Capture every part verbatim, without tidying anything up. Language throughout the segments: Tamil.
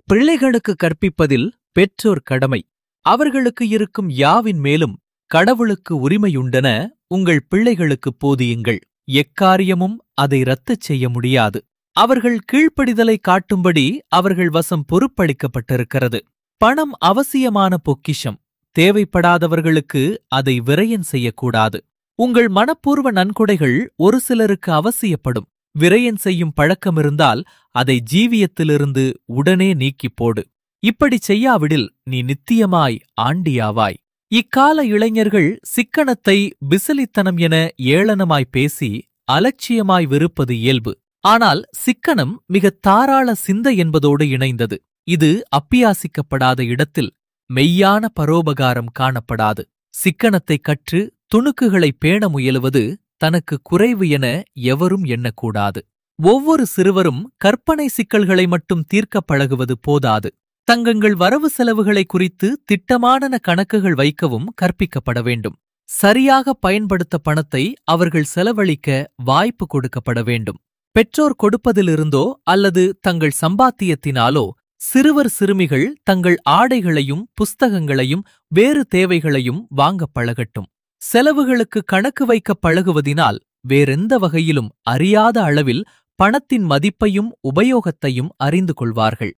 பிள்ளைகளுக்கு கற்பிப்பதில் பெற்றோர் கடமை. அவர்களுக்கு இருக்கும் யாவின் மேலும் கடவுளுக்கு உரிமையுண்டென உங்கள் பிள்ளைகளுக்குப் போதியுங்கள். எக்காரியமும் அதை ரத்துச் செய்ய முடியாது. அவர்கள் கீழ்ப்படிதலை காட்டும்படி அவர்கள் வசம் பொறுப்பளிக்கப்பட்டிருக்கிறது. பணம் அவசியமான பொக்கிஷம். தேவைப்படாதவர்களுக்கு அதை விரயம் செய்யக்கூடாது. உங்கள் மனப்பூர்வ நன்கொடைகள் ஒரு சிலருக்கு அவசியப்படும். விரயம் செய்யும் பழக்கமிருந்தால் அதை ஜீவியத்திலிருந்து உடனே நீக்கிப் போடு. இப்படிச் செய்யாவிடில் நீ நித்தியமாய் ஆண்டியாவாய். இக்கால இளைஞர்கள் சிக்கனத்தை பிசிலித்தனம் என ஏளனமாய் பேசி அலட்சியமாய் வெறுப்பது இயல்பு. ஆனால் சிக்கனம் மிகத் தாராள சிந்தை என்பதோடு இணைந்தது. இது அப்பியாசிக்கப்படாத இடத்தில் மெய்யான பரோபகாரம் காணப்படாது. சிக்கனத்தைக் கற்று துணுக்குகளைப் பேண முயலுவது தனக்கு குறைவு என எவரும் எண்ணக்கூடாது. ஒவ்வொரு சிறுவரும் கற்பனை சிக்கல்களை மட்டும் தீர்க்கப் பழகுவது போதாது. தங்கங்கள் வரவு செலவுகளை குறித்து திட்டமான கணக்குகள் வைக்கவும் கற்பிக்கப்பட வேண்டும். சரியாக பயன்படுத்த பணத்தை அவர்கள் செலவழிக்க வாய்ப்பு கொடுக்கப்பட வேண்டும். பெற்றோர் கொடுப்பதிலிருந்தோ அல்லது தங்கள் சம்பாத்தியத்தினாலோ சிறுவர் சிறுமிகள் தங்கள் ஆடைகளையும் புஸ்தகங்களையும் வேறு தேவைகளையும் வாங்கப் பழகட்டும். செலவுகளுக்கு கணக்கு வைக்கப் பழகுவதினால் வேறெந்த வகையிலும் அறியாத அளவில் பணத்தின் மதிப்பையும் உபயோகத்தையும் அறிந்து கொள்வார்கள்.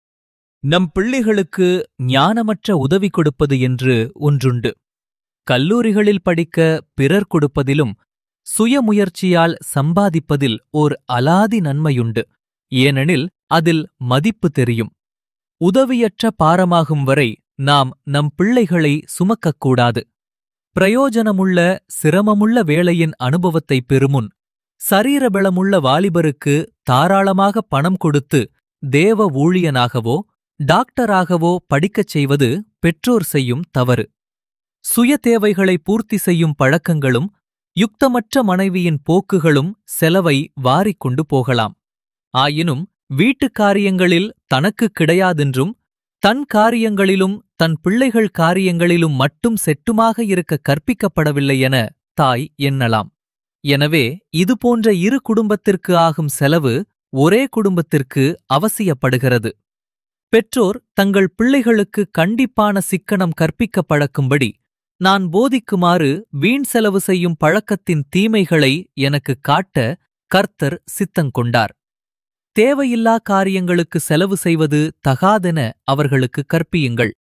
நம் பிள்ளைகளுக்கு ஞானமற்ற உதவி கொடுப்பது என்று ஒன்றுண்டு. கல்லூரிகளில் படிக்க பிறர் கொடுப்பதிலும் சுயமுயற்சியால் சம்பாதிப்பதில் ஓர் அலாதி நன்மையுண்டு. ஏனெனில் அதில் மதிப்பு தெரியும். உதவியற்ற பாரமாகும் வரை நாம் நம் பிள்ளைகளை சுமக்கக்கூடாது. பிரயோஜனமுள்ள சிரமமுள்ள வேலையின் அனுபவத்தைப் பெறுமுன் சரீரபலமுள்ள வாலிபருக்கு தாராளமாக பணம் கொடுத்து தேவ ஊழியனாகவோ டாக்டராகவோ படிக்கச் செய்வது பெற்றோர் செய்யும் தவறு. சுய தேவைகளை பூர்த்தி செய்யும் பழக்கங்களும் யுக்தமற்ற மனைவியின் போக்குகளும் செலவை வாரிக்கொண்டு போகலாம். ஆயினும் வீட்டுக் காரியங்களில் தனக்குக் கிடையாதென்றும் தன் காரியங்களிலும் தன் பிள்ளைகள் காரியங்களிலும் மட்டும் செட்டுமாக இருக்க கற்பிக்கப்படவில்லை என தாய் எண்ணலாம். எனவே இதுபோன்ற இரு குடும்பத்திற்கு ஆகும் செலவு ஒரே குடும்பத்திற்கு அவசியப்படுகிறது. பெற்றோர் தங்கள் பிள்ளைகளுக்கு கண்டிப்பான சிக்கனம் கற்பிக்க பழக்கும்படி நான் போதிக்குமாறு வீண் செலவு செய்யும் பழக்கத்தின் தீமைகளை எனக்குக் காட்ட கர்த்தர் சித்தங்கொண்டார். தேவையில்லா காரியங்களுக்கு செலவு செய்வது தகாதென அவர்களுக்கு கற்பியுங்கள்.